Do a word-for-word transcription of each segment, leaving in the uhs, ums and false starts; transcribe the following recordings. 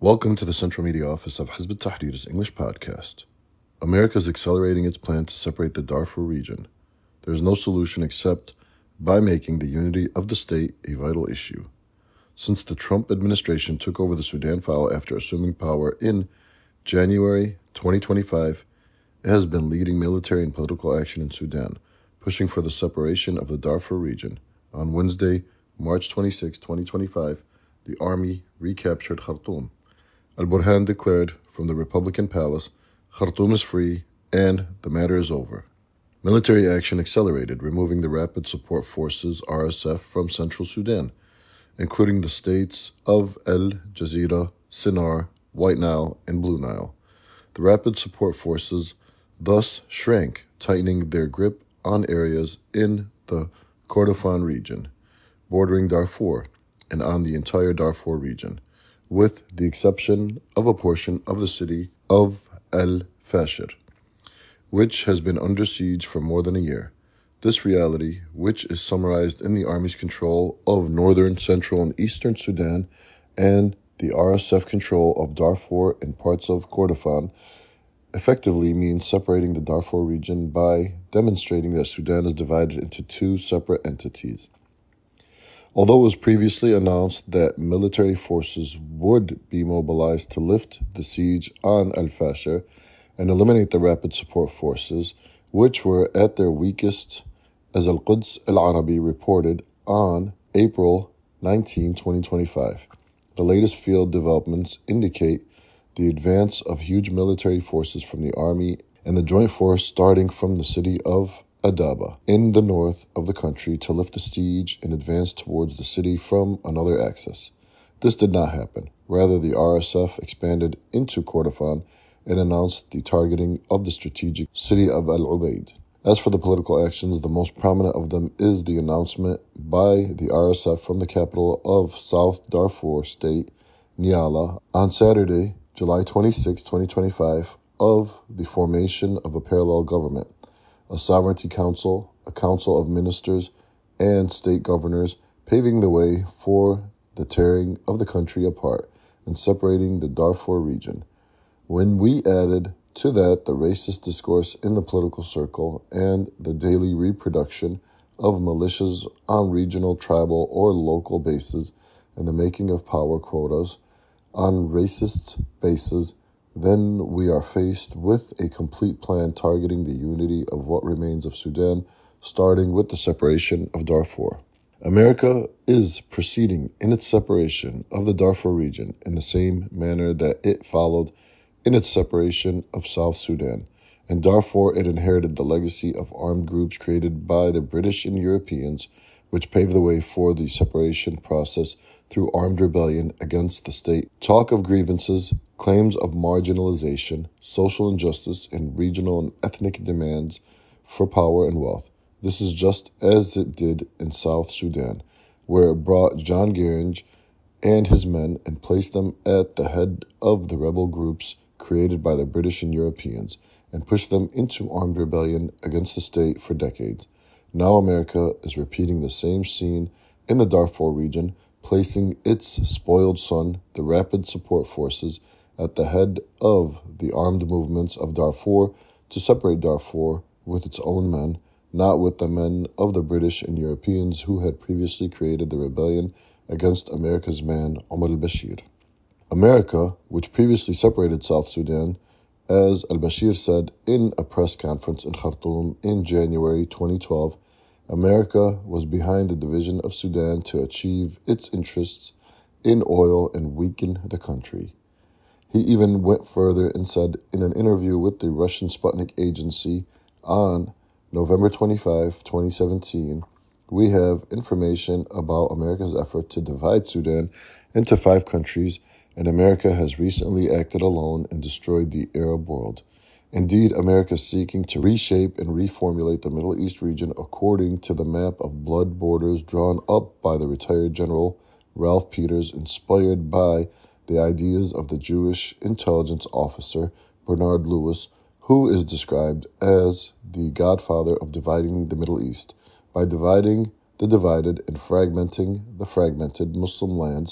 Welcome to the Central Media Office of Hizb ut-Tahrir's English podcast. America is accelerating its plan to separate the Darfur region. There is no solution except by making the unity of the state a vital issue. Since the Trump administration took over the Sudan file after assuming power in January twenty twenty-five, it has been leading military and political action in Sudan, pushing for the separation of the Darfur region. On Wednesday, March twenty-sixth, twenty twenty-five, the army recaptured Khartoum. Al-Burhan declared from the Republican Palace, Khartoum is free and the matter is over. Military action accelerated, removing the Rapid Support Forces R S F from central Sudan, including the states of El Jazeera, Sinnar, White Nile, and Blue Nile. The Rapid Support Forces thus shrank, tightening their grip on areas in the Kordofan region, bordering Darfur, and on the entire Darfur region, with the exception of a portion of the city of El Fasher, which has been under siege for more than a year. This reality, which is summarized in the Army's control of northern, central, and eastern Sudan, and the R S F control of Darfur and parts of Kordofan, effectively means separating the Darfur region by demonstrating that Sudan is divided into two separate entities. Although it was previously announced that military forces would be mobilized to lift the siege on Al Fasher and eliminate the Rapid Support Forces, which were at their weakest, as Al-Quds Al-Arabi reported on April nineteenth, twenty twenty-five. The latest field developments indicate the advance of huge military forces from the army and the joint force starting from the city of Adaba in the north of the country to lift the siege and advance towards the city from another axis. This did not happen. Rather, the R S F expanded into Kordofan and announced the targeting of the strategic city of Al Ubaid. As for the political actions, the most prominent of them is the announcement by the R S F from the capital of South Darfur State, Nyala, on Saturday, July twenty-sixth, twenty twenty-five, of the formation of a parallel government, a sovereignty council, a council of ministers, and state governors, paving the way for the tearing of the country apart and separating the Darfur region. When we added to that the racist discourse in the political circle and the daily reproduction of militias on regional, tribal, or local bases and the making of power quotas on racist bases, then we are faced with a complete plan targeting the unity of what remains of Sudan, starting with the separation of Darfur. America is proceeding in its separation of the Darfur region in the same manner that it followed in its separation of South Sudan. In Darfur, it inherited the legacy of armed groups created by the British and Europeans, which paved the way for the separation process through armed rebellion against the state. Talk of grievances, claims of marginalization, social injustice, and regional and ethnic demands for power and wealth. This is just as it did in South Sudan, where it brought John Garang and his men and placed them at the head of the rebel groups created by the British and Europeans, and pushed them into armed rebellion against the state for decades. Now America is repeating the same scene in the Darfur region, placing its spoiled son, the Rapid Support Forces, at the head of the armed movements of Darfur to separate Darfur with its own men, not with the men of the British and Europeans who had previously created the rebellion against America's man, Omar al-Bashir. America, which previously separated South Sudan, as al-Bashir said in a press conference in Khartoum in January twenty twelve, America was behind the division of Sudan to achieve its interests in oil and weaken the country. He even went further and said in an interview with the Russian Sputnik agency on November twenty-fifth, twenty seventeen, we have information about America's effort to divide Sudan into five countries, and America has recently acted alone and destroyed the Arab world. Indeed, America is seeking to reshape and reformulate the Middle East region according to the map of blood borders drawn up by the retired General Ralph Peters, inspired by the ideas of the Jewish intelligence officer Bernard Lewis, who is described as the godfather of dividing the Middle East. By dividing the divided and fragmenting the fragmented Muslim lands,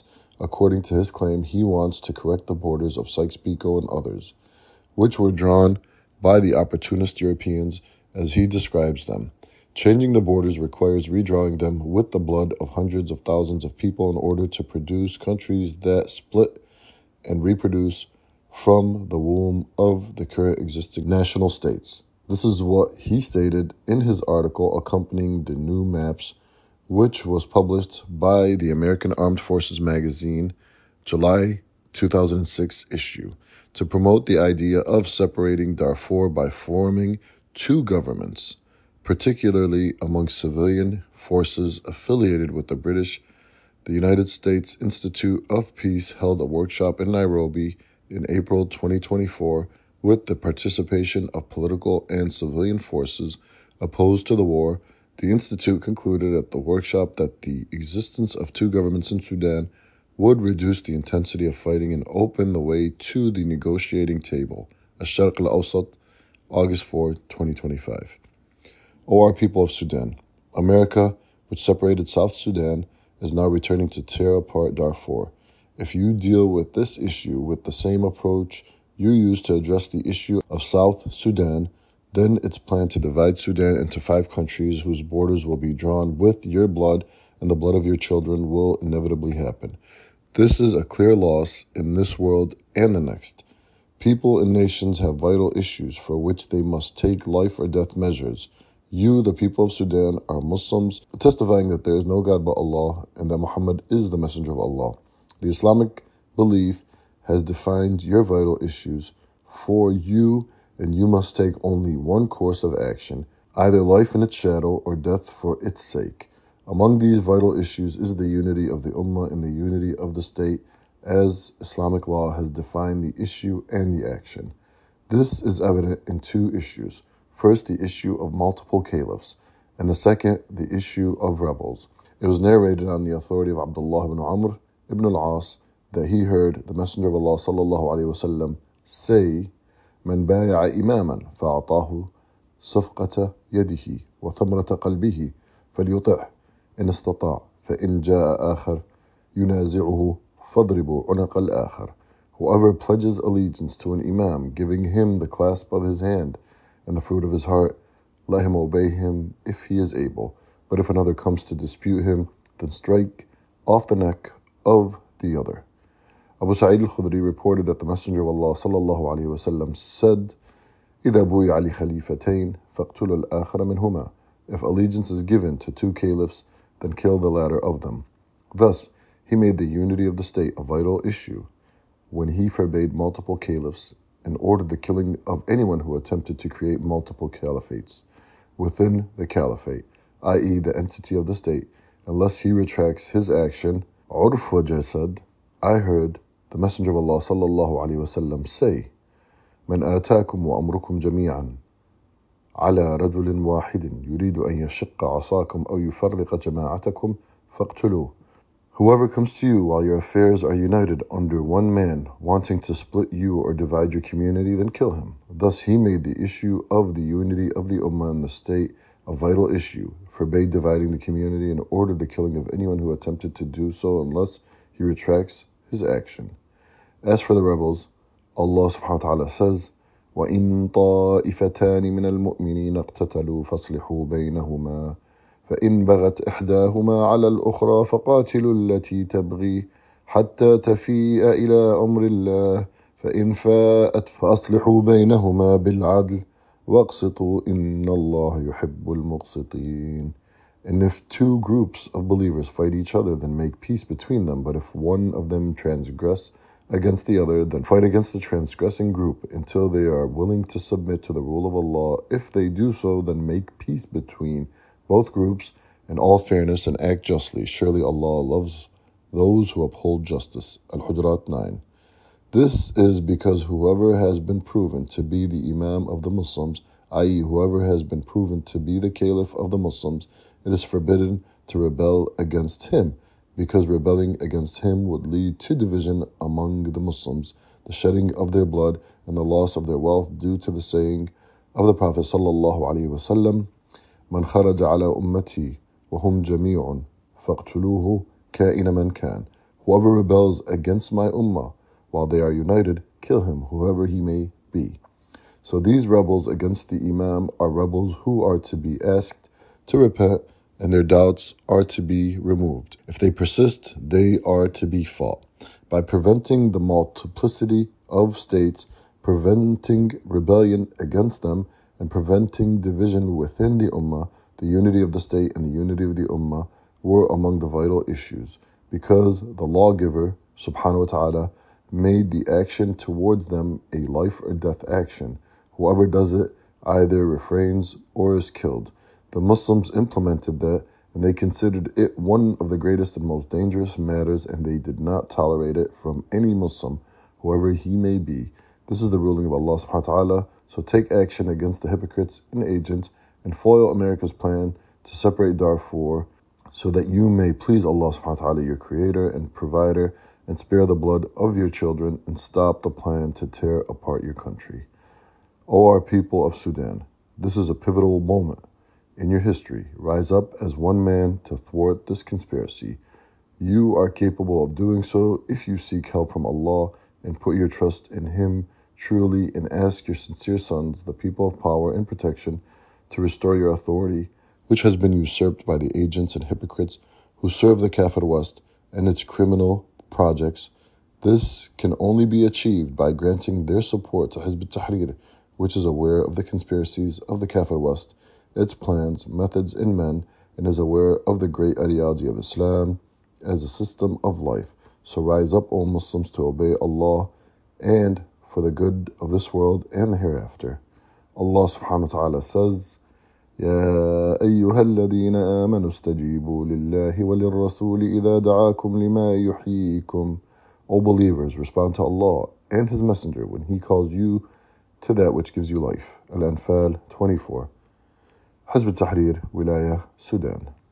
According to his claim, he wants to correct the borders of Sykes-Picot and others, which were drawn by the opportunist Europeans as he describes them. Changing the borders requires redrawing them with the blood of hundreds of thousands of people in order to produce countries that split and reproduce from the womb of the current existing national states. This is what he stated in his article accompanying the new maps, which was published by the American Armed Forces magazine, July two thousand six issue, to promote the idea of separating Darfur by forming two governments, particularly among civilian forces affiliated with the British. The United States Institute of Peace held a workshop in Nairobi in April twenty twenty-four with the participation of political and civilian forces opposed to the war. The Institute concluded at the workshop that the existence of two governments in Sudan would reduce the intensity of fighting and open the way to the negotiating table. Ash-Sharq al-Awsat, August fourth, twenty twenty-five. O our people of Sudan, America, which separated South Sudan, is now returning to tear apart Darfur. If you deal with this issue with the same approach you used to address the issue of South Sudan, then it's planned to divide Sudan into five countries whose borders will be drawn with your blood, and the blood of your children will inevitably happen. This is a clear loss in this world and the next. People and nations have vital issues for which they must take life or death measures. You, the people of Sudan, are Muslims, testifying that there is no God but Allah and that Muhammad is the messenger of Allah. The Islamic belief has defined your vital issues for you, and you must take only one course of action, either life in its shadow or death for its sake. Among these vital issues is the unity of the Ummah and the unity of the state, as Islamic law has defined the issue and the action. This is evident in two issues. First, the issue of multiple caliphs, and the second, the issue of rebels. It was narrated on the authority of Abdullah ibn Amr ibn al-As that he heard the Messenger of Allah sallallahu alaihi wasallam say, "Man بايع إماما فأعطاه صفقة يده وثمرة قلبه فليطعه إن استطاع فإن جاء آخر ينازعه فاضربوا عنق الآخر." Whoever pledges allegiance to an imam, giving him the clasp of his hand and the fruit of his heart, let him obey him if he is able. But if another comes to dispute him, then strike off the neck of the other. Abu Sa'id al-Khudri reported that the Messenger of Allah sallallahu alaihi wasallam said, إِذَا بُوِيَ لِخَلِيفَتَيْن فَاقْتُلُوا الْآخَرَ مِنْهُمَا. If allegiance is given to two caliphs, then kill the latter of them. Thus, he made the unity of the state a vital issue when he forbade multiple caliphs and ordered the killing of anyone who attempted to create multiple caliphates within the caliphate, that is the entity of the state, unless he retracts his action. Urf Wajah said, I heard the Messenger of Allah sallallahu alaihi wasallam say, "Man ataakum wa amrukum jami'an ala rajulin wahidin yuridu an yashqa asakum aw yufarriqa jama'atakum faqtuluh." Whoever comes to you while your affairs are united under one man, wanting to split you or divide your community, then kill him. Thus he made the issue of the unity of the Ummah and the state a vital issue, forbade dividing the community, and ordered the killing of anyone who attempted to do so unless he retracts his action. As for the rebels, Allah subhanahu wa ta'ala says, وَإِن طَائِفَتَانِ مِنَ الْمُؤْمِنِينَ اقْتَتَلُوا فَاصْلِحُوا بَيْنَهُمَا فإن بغت إحداهما على الأخرى فقاتلوا التي تبغي حتى تفيء إلى أمر الله فإن فاءت فأصلحوا بينهما بالعدل واقسطوا إن الله يحب المقسطين. And if two groups of believers fight each other, then make peace between them. But if one of them transgress against the other, then fight against the transgressing group until they are willing to submit to the rule of Allah. If they do so, then make peace between both groups in all fairness and act justly. Surely Allah loves those who uphold justice. Al-Hujurat nine. This is because whoever has been proven to be the Imam of the Muslims, that is whoever has been proven to be the Caliph of the Muslims, it is forbidden to rebel against him, because rebelling against him would lead to division among the Muslims, the shedding of their blood, and the loss of their wealth, due to the saying of the Prophet sallallahu alaihi wasallam, "Man kharaja ala ummati wa hum jami'un faqtuluhu ka'ina man kan." Whoever rebels against my ummah while they are united, kill him, whoever he may be. So these rebels against the Imam are rebels who are to be asked to repent, and their doubts are to be removed. If they persist, they are to be fought. By preventing the multiplicity of states, preventing rebellion against them, and preventing division within the Ummah, the unity of the state and the unity of the Ummah were among the vital issues, because the lawgiver, subhanahu wa ta'ala, made the action towards them a life or death action. Whoever does it either refrains or is killed. The Muslims implemented that, and they considered it one of the greatest and most dangerous matters, and they did not tolerate it from any Muslim, whoever he may be. This is the ruling of Allah subhanahu wa ta'ala, so take action against the hypocrites and agents, and foil America's plan to separate Darfur, so that you may please Allah subhanahu wa ta'ala, your creator and provider, and spare the blood of your children, and stop the plan to tear apart your country. O our people of Sudan, this is a pivotal moment in your history. Rise up as one man to thwart this conspiracy. You are capable of doing so if you seek help from Allah and put your trust in Him truly, and ask your sincere sons, the people of power and protection, to restore your authority, which has been usurped by the agents and hypocrites who serve the Kafir West and its criminal projects. This can only be achieved by granting their support to Hizb ut-Tahrir, which is aware of the conspiracies of the Kafir West, its plans, methods, and men, and is aware of the great ideology of Islam as a system of life. So rise up, O Muslims, to obey Allah and for the good of this world and the hereafter. Allah subhanahu wa ta'ala says, يا أيها الذين آمنوا استجيبوا لله وللرسول إذا دعاكم لما يحييكم. O believers, respond to Allah and His Messenger when He calls you to that which gives you life. Al-Anfal twenty-four. Hizb ut-Tahrir, Wilaya, Sudan.